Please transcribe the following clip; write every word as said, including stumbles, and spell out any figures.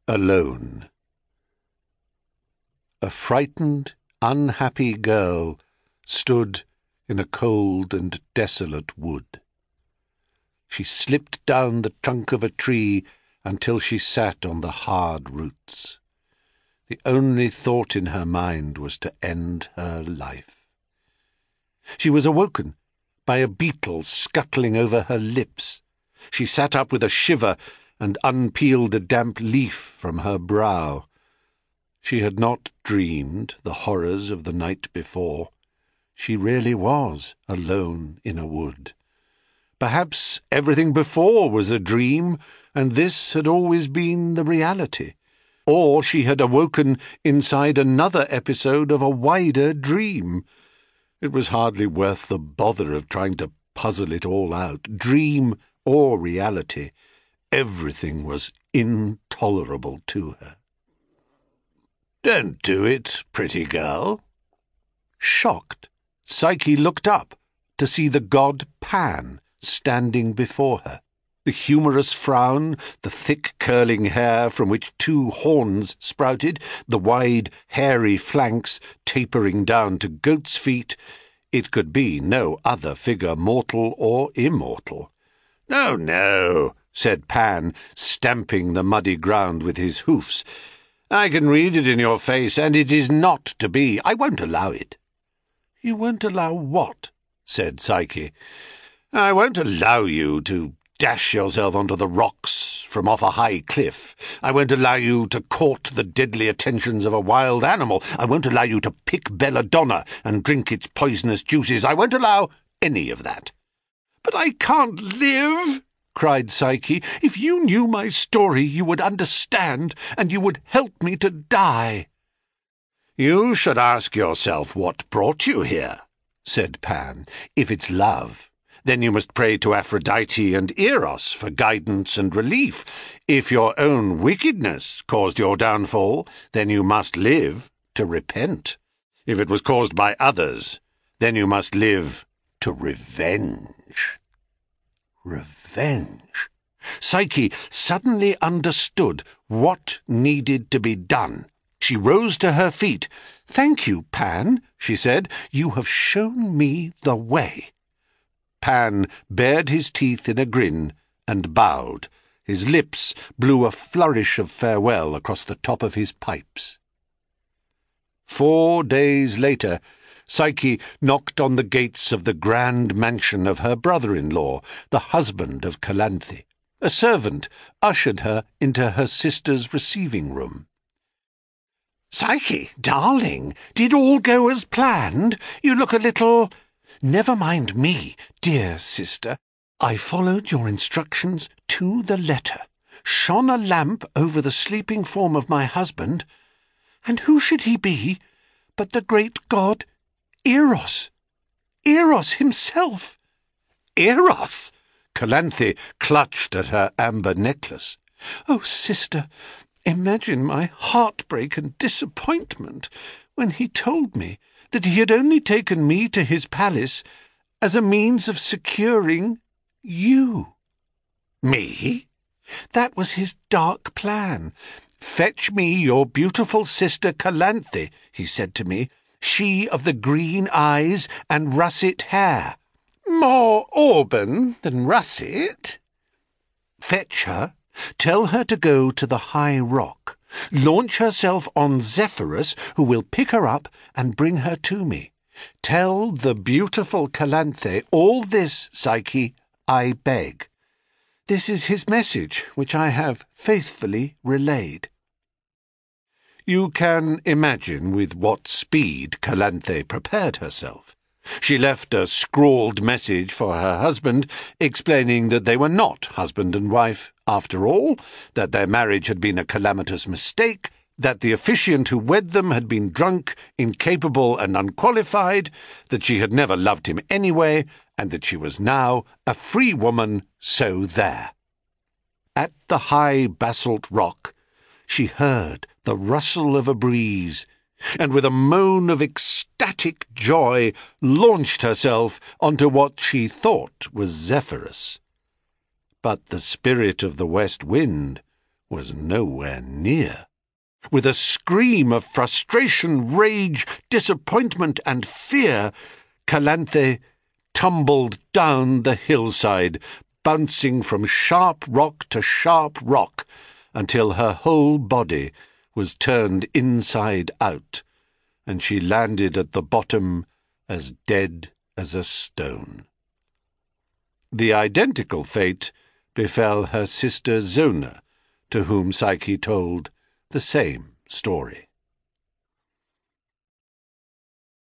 Alone. A frightened, unhappy girl stood in a cold and desolate wood. She slipped down the trunk of a tree until she sat on the hard roots. The only thought in her mind was to end her life. She was awoken by a beetle scuttling over her lips. She sat up with a shiver and unpeeled a damp leaf from her brow. She had not dreamed the horrors of the night before. She really was alone in a wood. Perhaps everything before was a dream, and this had always been the reality. Or she had awoken inside another episode of a wider dream. It was hardly worth the bother of trying to puzzle it all out. Dream or reality, everything was intolerable to her. "Don't do it, pretty girl." Shocked, Psyche looked up to see the god Pan standing before her. The humorous frown, the thick curling hair from which two horns sprouted, the wide, hairy flanks tapering down to goat's feet. It could be no other figure, mortal or immortal. "No, no," said Pan, stamping the muddy ground with his hoofs. "I can read it in your face, and it is not to be. I won't allow it." "You won't allow what?" said Psyche. "I won't allow you to dash yourself onto the rocks from off a high cliff. I won't allow you to court the deadly attentions of a wild animal. I won't allow you to pick belladonna and drink its poisonous juices. I won't allow any of that." "But I can't live," cried Psyche. "If you knew my story, you would understand, and you would help me to die." "You should ask yourself what brought you here," said Pan. "If it's love, then you must pray to Aphrodite and Eros for guidance and relief. If your own wickedness caused your downfall, then you must live to repent. If it was caused by others, then you must live to revenge." Revenge. Psyche suddenly understood what needed to be done. She rose to her feet. "Thank you, Pan," she said. "You have shown me the way." Pan bared his teeth in a grin and bowed. His lips blew a flourish of farewell across the top of his pipes. Four days later, Psyche knocked on the gates of the grand mansion of her brother-in-law, the husband of Calanthe. A servant ushered her into her sister's receiving room. "Psyche, darling, did all go as planned? You look a little—" "Never mind me, dear sister. I followed your instructions to the letter, shone a lamp over the sleeping form of my husband, and who should he be but the great god Eros? Eros himself." "Eros?" Calanthe clutched at her amber necklace. "Oh, sister, imagine my heartbreak and disappointment when he told me that he had only taken me to his palace as a means of securing you." "Me?" "That was his dark plan. 'Fetch me your beautiful sister Calanthe,' he said to me, 'she of the green eyes and russet hair.'" "More auburn than russet." "Fetch her. Tell her to go to the high rock. Launch herself on Zephyrus, who will pick her up and bring her to me. Tell the beautiful Calanthe all this, Psyche, I beg. This is his message, which I have faithfully relayed." You can imagine with what speed Calanthe prepared herself. She left a scrawled message for her husband, explaining that they were not husband and wife after all, that their marriage had been a calamitous mistake, that the officiant who wed them had been drunk, incapable and unqualified, that she had never loved him anyway, and that she was now a free woman, so there. At the high basalt rock, she heard the rustle of a breeze, and with a moan of ecstatic joy launched herself onto what she thought was Zephyrus. But the spirit of the west wind was nowhere near. With a scream of frustration, rage, disappointment, and fear, Calanthe tumbled down the hillside, bouncing from sharp rock to sharp rock, until her whole body was turned inside out, and she landed at the bottom as dead as a stone. The identical fate befell her sister Zona, to whom Psyche told the same story.